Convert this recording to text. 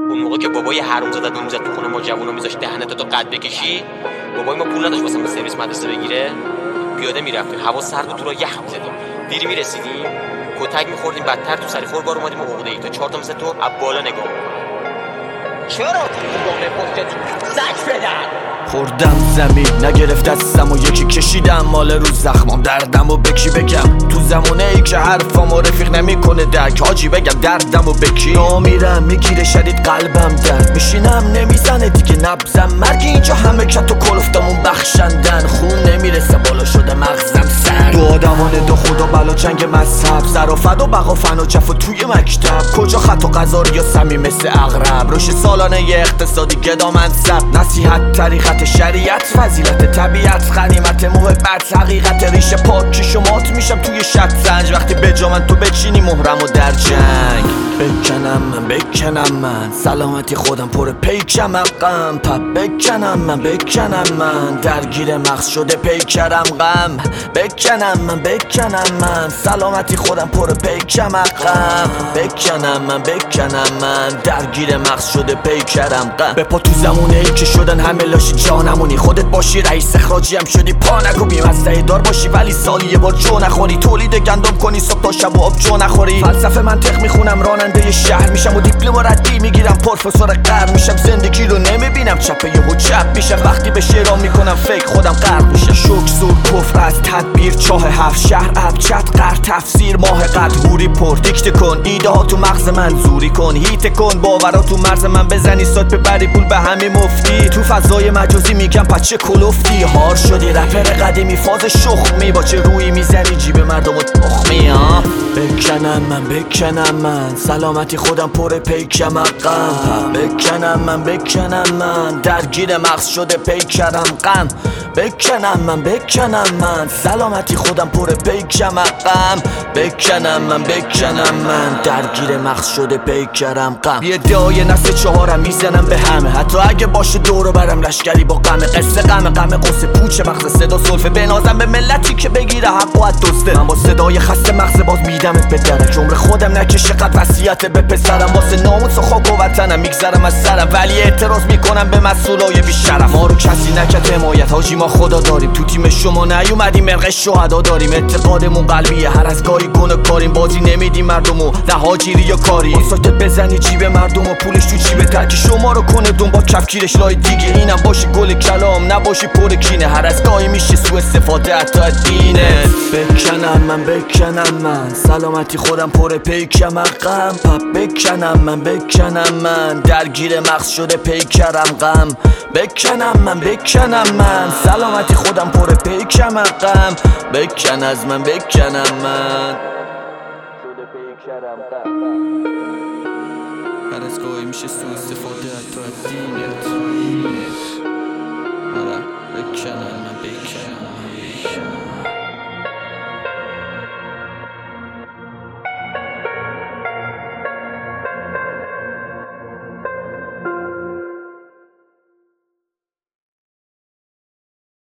اون موقع که بابای حرومزاده دون میزد تو خونه ما جوونا میذاشت دهنتو تا قد بکشی، بابای ما پول نداشت واسه سرویس مدرسه بگیره، پیاده میرفتیم، هوا سرد بود، تو را یخ میزدیم، دیری میرسیدیم کتک میخوردیم، بدتر تو سری خوربار اومدیم عقده ای تا 4 تا مثل تو از بالا نگاه میکنن. چرا تو بامه پشت زک بدن خوردم زمین نگرفت دستم و یکی کشیدم مال رو زخمام دردم و بکی بگم تو زمونه ای که حرفامو رفیق نمیکنه درک حاجی بگم دردم و بکی میرم میگیره شدید قلبم درد میشینم نمیزنه دیگه نبزم مرگ اینجا همه کت و کلفتمون بخشندن خون نمیرسه بالا شده مغزم سر دو آدمانه دو خدا بلا جنگ مذهب زرافت و بقا فن و جف و توی مکتب کجا خط و قضاری یا سمی مثل اغرب روش سالانه ی اقتصادی گدا منصب نصیحت طریقت شریعت فضیلت طبیعت غنیمت محبت حقیقت ریشه پاکی شمات میشم توی شطرنج وقتی بجا من تو بچینی مهرم و در جنگ بکنم من سلامتی خودم پر پیکم غم پپ بکنم من درگیر مغز شده پیکرم غم بکنم من سلامتی خودم پر پیکم غم بکنم من درگیر مغز شده پیکرم غم بپا تو زمونه ای که شدن همه لاشی جانمونی خودت باشی رئیس اخراجی هم شدی پا نکو بی‌مزه دار باشی ولی سالی یه بار جو نخوری تولید گندم کنی صبح تا شب و آب جو نخوری فلسفه منطق میخونم راننده شهر میشم و دیپلم ردی میگیرم پروفسور قرن میشم زندگی رو نمیبینم چپه یهو چپ میشم وقتی به شعرام میکنم فکر خودم غرق میشم شوک زور کفر از تدبیر چاه هفت شهر ابجد قر تفسیر ماه قد هوری پر دیکته کن ایده ها تو مغز من زوری کن هیت کن باورا تو مرز من بزنی سات ببری پول به همه مفتی تو فضای مجازی میگم پچه کلوفتی هار شدی رپر قدیمی فاز شخمی با چه روی میزنی جیب مردم و تخمی ها بکنم من سلامتی خودم پر پیکم غم بکنم من درگیر مغز شده پیکرم غم بکنم من سلامتی خودم پر پیکم غم بکنم من درگیر مغز شده پیکرم غم یه دای نسل چهارم میزنم به همه حتی اگه باشه دورو برم لشکری با غم قصه غم قصه پوچ مغز صدا سلفه بنازم به ملتی که بگیره حق و دوسته من با صدای خسته مغز باز میدمت به درک عمر خودم نکشه قد وصیت به پسرم واسه ناموس و خاک و وطنم میگذرم از سرم ولی اعتراض میکنم به مسئولای بیشرف ما رو کسی نکرد حمایت حاجی ما خدا داریم تو تیم شما نیومدیم مرغ شهدا داریم اعتقادمون قلبیه هر از گاهی گونه کاریم بازی نمیدیم مردمو نه حاجیری یا کاری ساکت بزنی جیب مردم و پولش تو جیب ترک شما رو کنه دون با کفگیرش لای دیگه اینم باشی گل کلام نباشی پر کینه هر از گاهی میشه سوء استفاده حتی دینه بکنم من سلامتی خودم پر پیکم غم پپ بکنم من درگیر مغز شده پیکرم غم بکنم من سلامتی خودم پر پیکم غم بکن از من شده پیکرم غم هر از گاهی میشه سوء استفاده حتی دینت